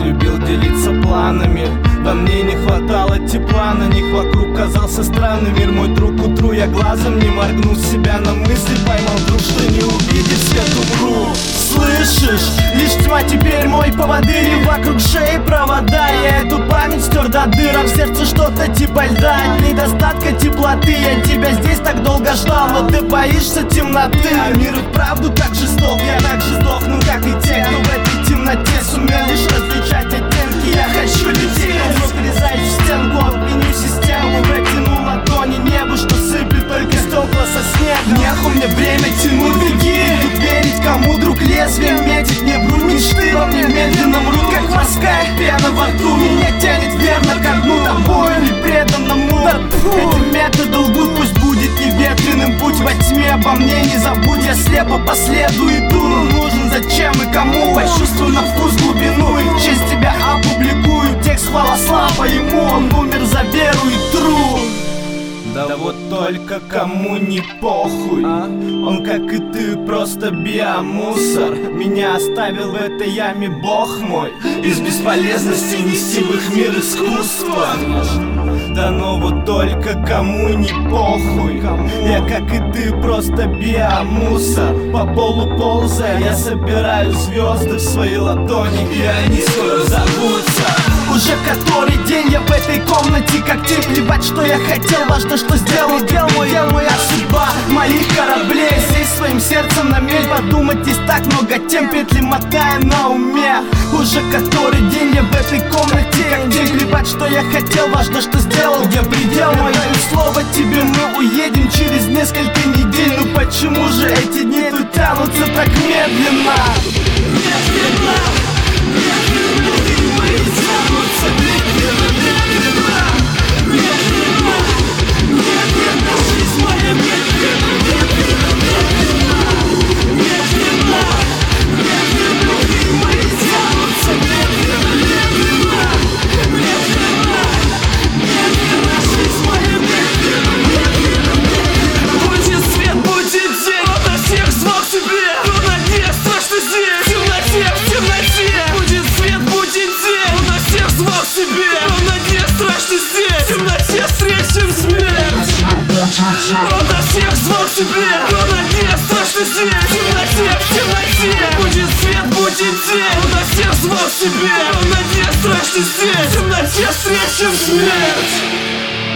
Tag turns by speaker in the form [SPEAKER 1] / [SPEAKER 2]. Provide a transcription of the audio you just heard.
[SPEAKER 1] любил делиться планами. Во мне не хватало тепла, на них вокруг казался странный мир. Мой друг, утру я глазом не моргнул, себя на мысли поймал вдруг, что не увидев свет умру. Слышишь? Лишь тьма теперь мой поводырь, и вокруг шеи провода. Я эту память стер до дыр, а в сердце что-то типа льда. От недостатка теплоты я тебя здесь так долго ждал, но ты боишься темноты. А мир и вправду так жесток, я так же сдохну, как и те, кто в этой темноте сумел лишь различать оттенки. Я хочу людей, но врезаюсь в стенку, обвиню систему. Протяну ладони небу, что сыплет только стекла со снега. Нехуй мне время тянуть, беги, тут верить кому друг лезвием метит. Не врут мечты, во мне медленно мрут, как морская пена во рту. Меня тянет верно ко дну, тобою не преданному. Этим методом лгут, пусть будет неветреным путь во тьме. Обо мне не забудь, я слепо по следу иду. Но нужен зачем и кому? Почувствуй на вкус глубину, и в честь тебя опубликую текст хвала слава ему. Он умер за веру и труд. Да вот только кому не похуй, он, как и ты, просто биомусор. Меня оставил в этой яме Бог мой, из бесполезности нести в их мир искусства. Да но вот только кому не похуй, я, как и ты, просто биомусор. По полу ползая, я собираю звезды в свои ладони, и они скоро взорвутся. Уже который день я в этой комнате, как тень. Плевать, что я хотел, важно, что сделал. Дел моя судьба, моих кораблей. Здесь своим сердцем на мель подумать, есть так много тем, петли мотая на уме. Уже который день я в этой комнате, как тень. Плевать, что я хотел, важно, что сделал. Где предел мой? Даю слово тебе, мы уедем через несколько недель. Ну почему же эти дни тут тянутся так медленно? Медленно, медленно, мои тянутся медленно, медленно, медленно, медленно, жизнь моя медленно, медленно, медленно, медленно, медленно, мои тянутся медленно, медленно, медленно, медленно, жизнь моя медленно, медленно, медленно. Будет свет, будет день, он на всех звал к себе, но на дне страшно здесь, в темноте, в темноте. Будет свет, будет день, он на всех звал к себе, но на дне страшно здесь, в темноте встретим смерть. Он на всех звал к себе, но на дне страшно здесь, в темноте, в темноте. Будет свет, будет день, он на всех звал к себе, но на дне страшно здесь, в темноте встретим смерть.